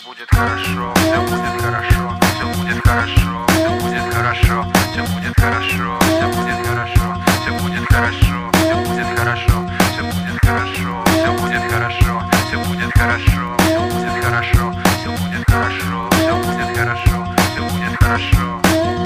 будет хорошо, все будет хорошо, все будет хорошо, все будет хорошо, все будет хорошо, все будет хорошо, все будет хорошо, все будет хорошо, все будет хорошо, все будет хорошо, все будет хорошо, все будет хорошо, все будет хорошо, все будет хорошо, все будет хорошо.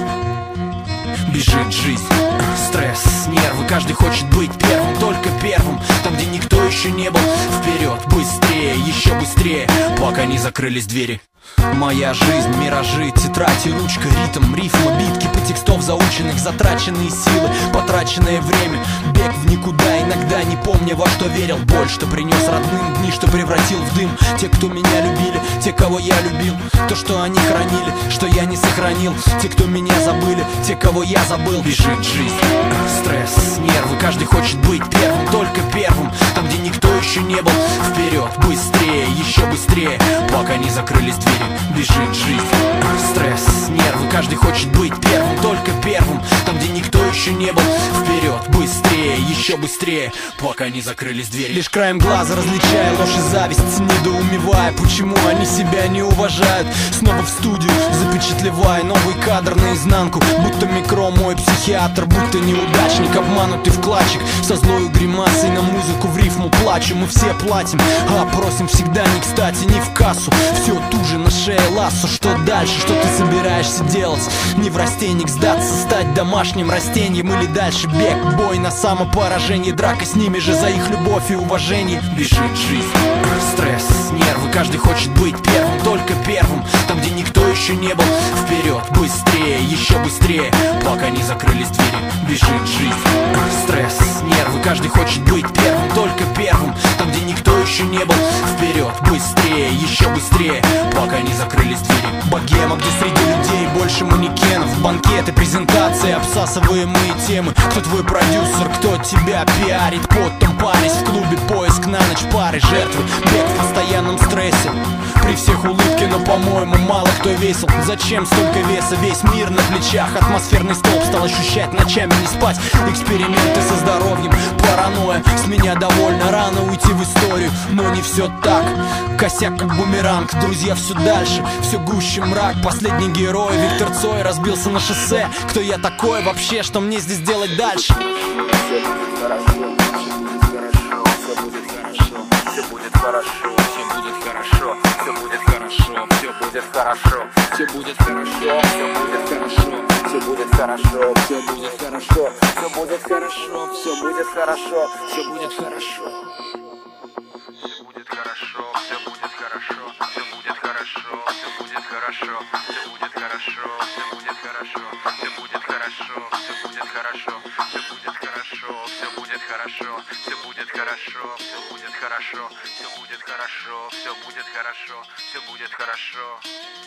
Бежит жизнь, стресс, нервы, каждый хочет быть первым, только первым. Там, где никто еще не был, вперед, быстрее, еще быстрее, пока не закрылись двери. Моя жизнь, миражи, тетрадь и ручка, ритм, рифма, битки по текстов заученных, затраченные силы, потраченное время, бег в никуда, иногда не помня, во что верил. Боль, что принес родным, дни, что превратил в дым. Те, кто меня любили, те, кого я любил, то, что они хранили, что я не сохранил. Те, кто меня забыли, те, кого я забыл. Бежит жизнь, стресс, нервы, каждый хочет быть первым, только первым. Там, где никто еще не был, вперед, быстрее, еще быстрее, пока не закрылись двери. Бежит жизнь, стресс, нервы, каждый хочет быть первым, только первым. Там, где никто еще не был, вперед, быстрее, еще быстрее, пока не закрылись двери. Лишь краем глаза различая ложь и зависть, недоумевая, почему они себя не уважают. Снова в студию, запечатлевая новый кадр наизнанку, будто микро мой психиатр, будто неудачник, обманутый вкладчик, со злою гримасой на музыку в рифму плачу. Мы все платим, а просим всегда не кстати, не в кассу. Все туже на шее лассо. Что дальше, что ты собираешься делать? Не в растенник сдаться, стать домашним растением, или дальше бег, бой на самопоражение, драка с ними же за их любовь и уважение. Бежит жизнь, стресс, нервы, каждый хочет быть первым, только первым. Там, где никто еще не был, вперед, быстрее, еще быстрее, пока не закрылись двери. Бежит жизнь, стресс, нервы, каждый хочет быть первым, только первым. Там, где никто еще не был, вперед, быстрее, еще быстрее, пока не закрылись двери. Богема, где среди людей больше манекенов, банкеты, презентации, обсасываемые темы. Кто твой продюсер, кто тебя пиарит? Потом парись в клубе, поиск на ночь пары, жертвы, бег в постоянном стрессе. При всех улыбки, но, по-моему, мало кто весел. Зачем столько веса? Весь мир на плечах. Атмосферный столб стал ощущать, ночами не спать. Эксперименты со здоровьем, паранойя. С меня довольно рано уйти в историю, но не все так. Косяк как бумеранг, друзья все дальше, все гуще мрак. Последний герой Виктор Цой разбился на шоссе. Кто я такой вообще, что мне здесь делать дальше? Все будет хорошо, все будет хорошо, все будет хорошо, все будет хорошо, все будет хорошо, все будет хорошо, все будет хорошо, все будет хорошо, все будет хорошо, все будет хорошо, все будет хорошо, все будет хорошо, все будет хорошо. Все будет хорошо, все будет хорошо, все будет хорошо, все будет хорошо, все будет хорошо, все будет хорошо, все будет хорошо, все будет хорошо, все будет хорошо, все будет хорошо, все будет хорошо, все будет хорошо, все будет хорошо, все будет хорошо, все будет хорошо.